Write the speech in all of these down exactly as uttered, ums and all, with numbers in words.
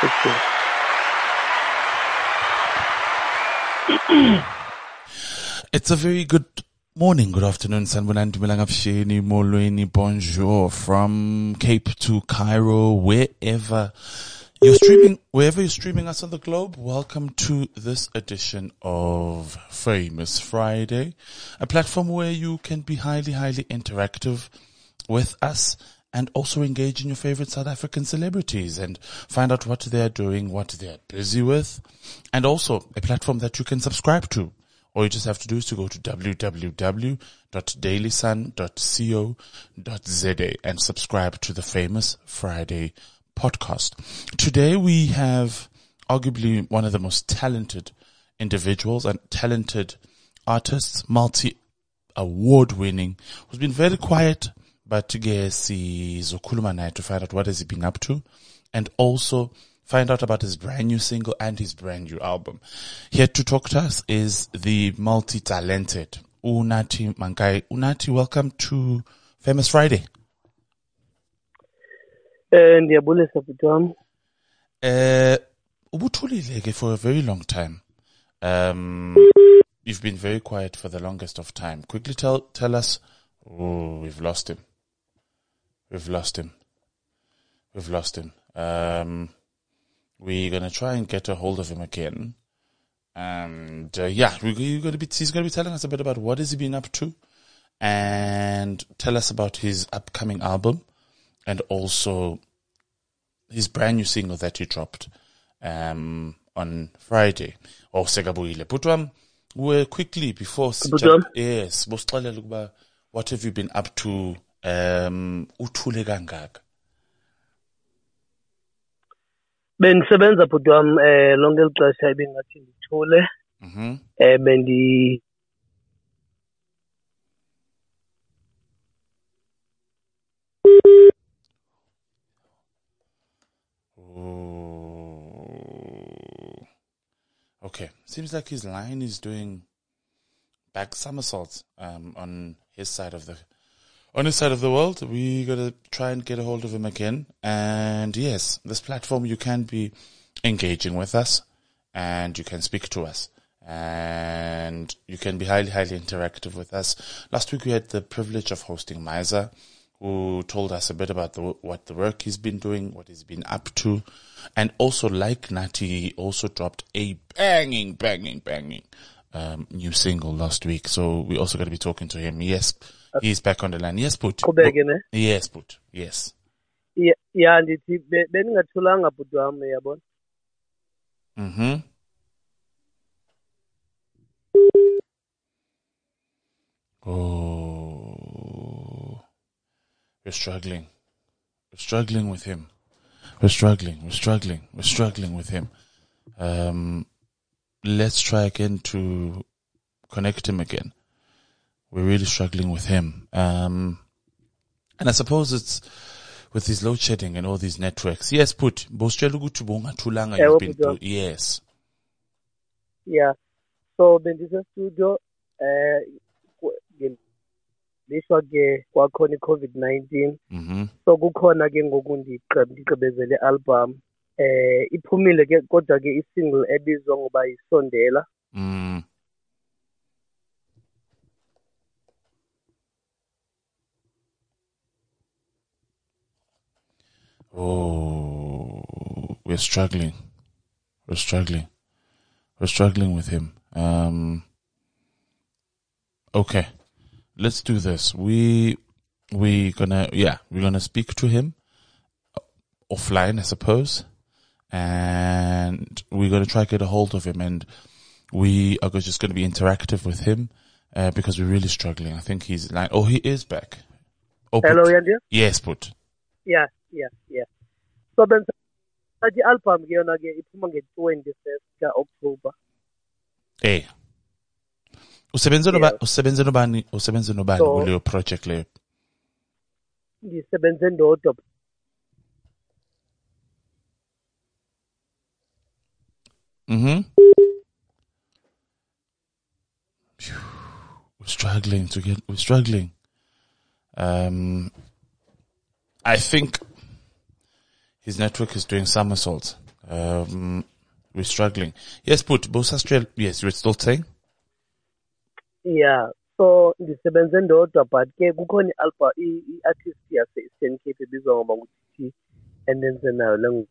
It's a very good morning, good afternoon, Sanbonani Melangapsheni, Molweni, bonjour, from Cape to Cairo, wherever you're streaming, wherever you're streaming us on the globe. Welcome to this edition of Famous Friday, a platform where you can be highly, highly interactive with us and also engage in your favorite South African celebrities and find out what they're doing, what they're busy with, and also a platform that you can subscribe to. All you just have to do is to go to w w w dot daily sun dot co dot z a and subscribe to the Famous Friday podcast. Today we have arguably one of the most talented individuals and talented artists, multi-award winning, who's been very quiet, but sizokhuluma naye to find out what has he been up to, and also find out about his brand new single and his brand new album. Here to talk to us is the multi-talented Unathi Mankai. Unathi, welcome to Famous Friday. And ndiyabulisa bhuti wami. Uh, ubuthulile for a very long time. Um, you've been very quiet for the longest of time. Quickly tell tell us. Oh, we've lost him. We've lost him. We've lost him. Um. We're gonna try and get a hold of him again, and uh, yeah, we're gonna be. He's gonna be telling us a bit about what has he been up to, and tell us about his upcoming album, and also his brand new single that he dropped um, on Friday. Oh, Segabuile. Putwam, we quickly before yes, what have you been up to? Um, uthule kangaka. Bendisebenza bhuti wami eh lonke ixesha ebingathi ngithule. Mhm. Eh bendi Oh. Okay, seems like his line is doing back somersaults um on his side of the On his side of the world. We gotta try and get a hold of him again. And yes, this platform, you can be engaging with us and you can speak to us and you can be highly, highly interactive with us. Last week we had the privilege of hosting Miza, who told us a bit about the, what the work he's been doing, what he's been up to. And also, like Nati, he also dropped a banging, banging, banging um, new single last week. So we also got to be talking to him. Yes. He's back on the line. Yes, Put. Yes, Put. Yes. Yeah, yeah, ndithi beningathulanga bhuti wami yabona. Mhm. Oh. We're struggling. We're struggling with him. We're struggling. We're struggling. We're struggling with him. Um let's try again to connect him again. We're really struggling with him. Um, and I suppose it's with this load shedding and all these networks. Yes, Put. Yes. Yeah. So, bendisa studio, eh, lishwa ke kwakhona i-COVID nineteen. Mhm. So, kukhona ke ngoku ndiqhebezele album. Eh, iphumile ke kodwa ke i-single ebizwa ngoba yisondela. Mm. Oh, we're struggling. We're struggling. We're struggling with him. Um, okay, let's do this. We, we gonna, yeah, we're gonna speak to him offline, I suppose. And we're gonna try to get a hold of him, and we are just gonna be interactive with him, uh, because we're really struggling. I think he's like, oh, he is back. Oh, hello, Yandia? Yes, Put. Yeah. Yeah, yeah. So then, the album ke yona ke iphuma nge twenty-first ka October. Eh. Usebenza noba usebenza nobani usebenza nobani kuleyo project leyo? Ngisebenza ndodwa. Mhm. We're struggling to get we're struggling. Um I think his network is doing somersaults. Um, we're struggling. Yes, but both Australia. Yes, you're still saying. Yeah. So ndisebenze ndodwa but ke kukhona i-alpha i-artist yase-Eastern Cape ebizwa ngoba nguTT endenze nayo le.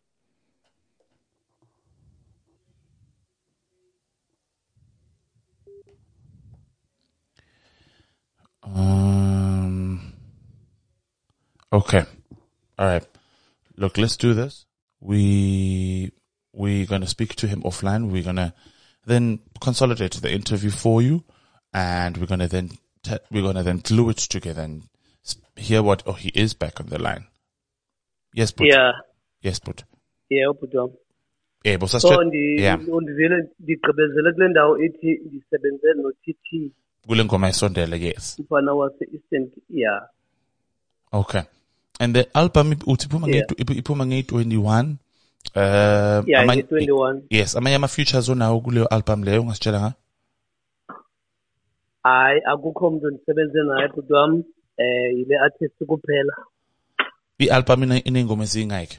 Um. Okay. All right. Look, let's do this. We we're gonna speak to him offline. We're gonna then consolidate the interview for you, and we're gonna then te- we're gonna then glue it together and hear what. Oh, he is back on the line. Yes, but Yeah. yes, but Yeah, ubhuti. yeah, but So ndi yeah. undivile ndigqibezele kule ndawo ethi ndisebenze no-T T Kule ngoma isondele, yes. umfana wase-Eastern. Yeah. Okay. And the album uthi iphuma Yeah. nge iphuma nge twenty-one. Uh, Yeah, ama- nge-twenty-one. Yes, amanye ama features onawo kuleyo album leyo ungasitshela nga? Hayi, akukho umuntu endisebenze naye bhuti wami. Eh, yile artist kuphela. I-album ine inengoma ezingakhe.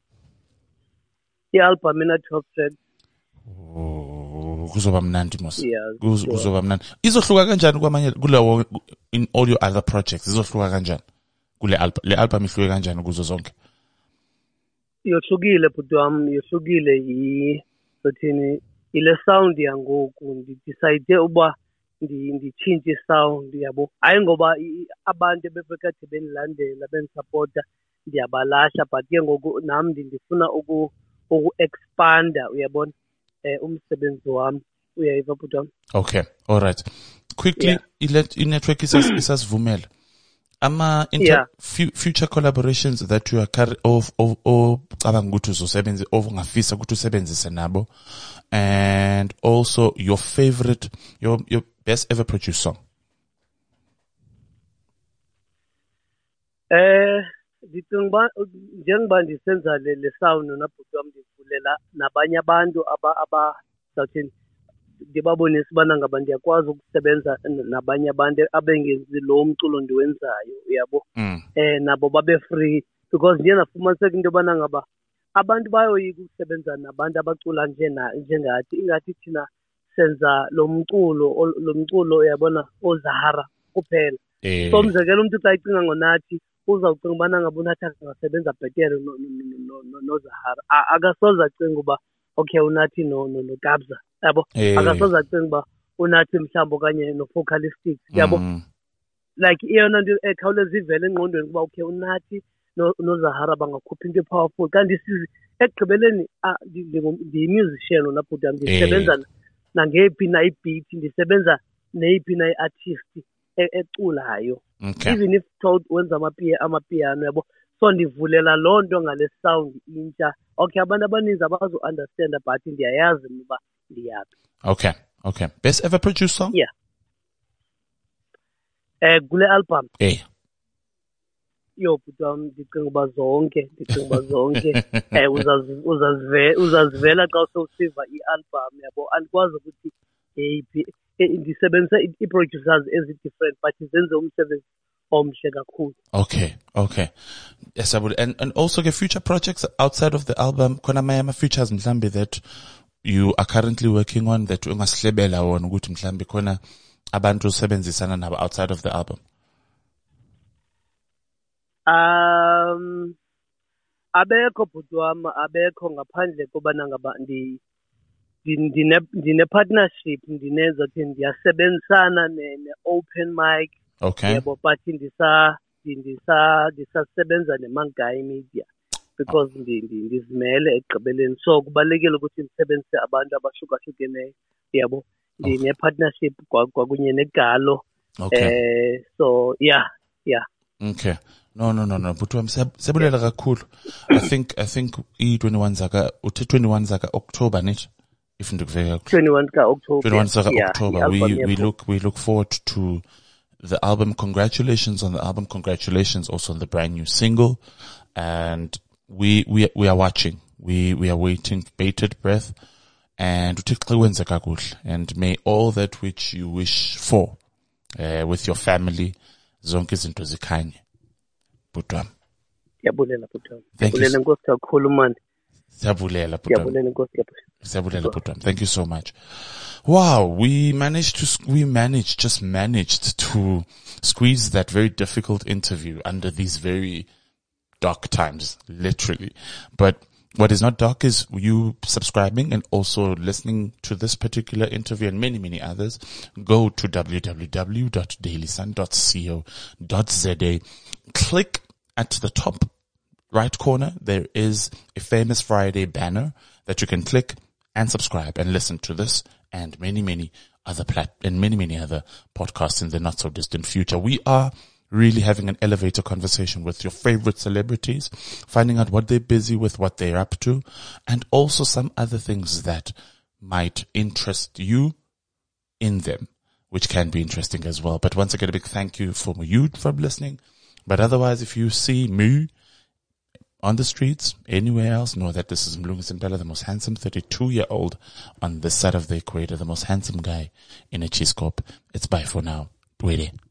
I-album ina twelve tracks. Oh, kuzoba mnandi mos. Yeah, Kuz- sure. Kuzoba mnandi. Izohluka kanjani kwamanye kulewo in all your other projects? Izohluka kanjani? Kule album, le album ihluke kanjani kuzo zonke? Yohlukile bhuti wami, yohlukile yi sothini ile sound yangoku ndidecide uba nditshintshe sound yabo. Hayi ngoba i- abantu ebebekade bendilandela bendisapota ndiyabalahla but ke ngoku nam ndifuna uku uku-expanda uyabona eh umsebenzi wami uyayiva bhuti wami. Okay, all right. Quickly, Yeah. ilet i-network isas isasivumela. Ama inter Yeah. fu- future collaborations that you are carry of of of cabanga ukuthi uzosebenza of ungafisa ukuthi usebenzise nabo, and also your favorite your your best ever produced song. Eh ndicinga uba njengoba ndisenza le le sound nabhuti wami ndivulela nabanye abantu aba abazawuthini ndibabonisa ubana ngaba ndiyakwazi ukusebenza n- nabanye abantu abengenzi lo mculo ndiwenzayo uyabo. Mm. Eh nabo babe free because ndiye nafumaniseka into yobana ngaba abantu bayoyika ukusebenza nabantu abacula nje na njengathi ingathi thina senza lo mculo ol- lo mculo uyabona ozahara kuphela. Eh, So umzekelo umuntu xa icinga ngonathi uzawucinga ubana ngabe unathi angasebenza bhetere no- no- no- no- noZahara. A- akasoze acinga uba okay unathi no no noKabza yabo. eh, Akasoze acinga uba unathi mhlawumbi okanye no-Focalistics yabo. mm, Like iyona nto ekhawuleza ivele engqondweni kuba okay unathi no- noZahara bangakhupha into epowerful kanti sizi ekugqibeleni ah, ndi- ndingu- ndiyi-musician wona bhuti wami ndisebenza Eh. nangeyiphi na i-beat ndisebenza neyiphi na i-artist e- eculayo. okay. Even if told wenza amapia amapiano yabo so ndivulela loo nto ngale sound intsha. Okay abantu abaninzi abazo-understanda but ndiyayazi uba ndiyaphi. Okay. Okay. Best ever produced song? Yeah. Eh kule album Eh. yo bhuti wami ndicinga uba zonke ndicinga uba zonke eh uzazi- uzazive- uzazivela xa sowusiva i-album yabo. Andikwazi ukuthi yeyiphi eh, ndisebenzisa i- ii-producers ezi-different but zenze umsebenzi omhle kakhulu. Okay. Okay. Yes, I would. And and also the future projects outside of the album. Khona amanye ama features mhlambi that you are currently working on that ungasihlebela wona ukuthi mhlambi khona abantu usebenzisana nabo outside of the album. Um abekho bhuti wami abekho ngaphandle kobana ngaba ndi ndi- ndine ndine partnership ndineza ukuthi ndiyasebenzisana ne ne open mic Okay. yebo but ndisa ndisa ndisasebenza nemangayi media because ndi ndi- ndizimele ekugqibeleni so kubalekile ukuthi ndisebenzise abantu abahlukahlukeneyo yebo ndine partnership kwa- kwakunye negalo Okay. eh so yeah yeah Okay. No, no, no, no. But I'm sebulela kakhulu. I think I think E twenty-one zaka uthi twenty-one zaka October niche. If ndikuveka kakhulu. twenty-one ka October twenty-one zaka yeah, October. i-album We we yakho. look we look forward to the album. Congratulations on the album. Congratulations also on the brand new single. And we we we are watching. We we are waiting bated breath. And uthi xa kwenze kakuhle. And may all that which you wish for uh, with your family zonke izinto zikhanye. Bhuti wami. Ndiyabulela bhuti wami. Thank you Ndiyabulela so- nkosi kakhulu mani. Siyabulela, Butram. Siyabulela, Nkosi Lapho. Siyabulela, Butram. Thank you so much. Wow, we managed to, we managed, just managed to squeeze that very difficult interview under these very dark times, literally. But what is not dark is you subscribing and also listening to this particular interview and many, many others. Go to w w w dot daily sun dot co dot z a. Click at the top right corner. There is a Famous Friday banner that you can click and subscribe and listen to this and many, many other plat and many, many other podcasts in the not so distant future. We are really having an elevator conversation with your favorite celebrities, finding out what they're busy with, what they're up to, and also some other things that might interest you in them, which can be interesting as well. But once again, a big thank you for you from listening. But otherwise, if you see me on the streets, anywhere else, know that this is Mlungisi Mpela, the most handsome thirty-two-year-old on this side of the equator, the most handsome guy in a cheese corp. It's bye for now. Wait.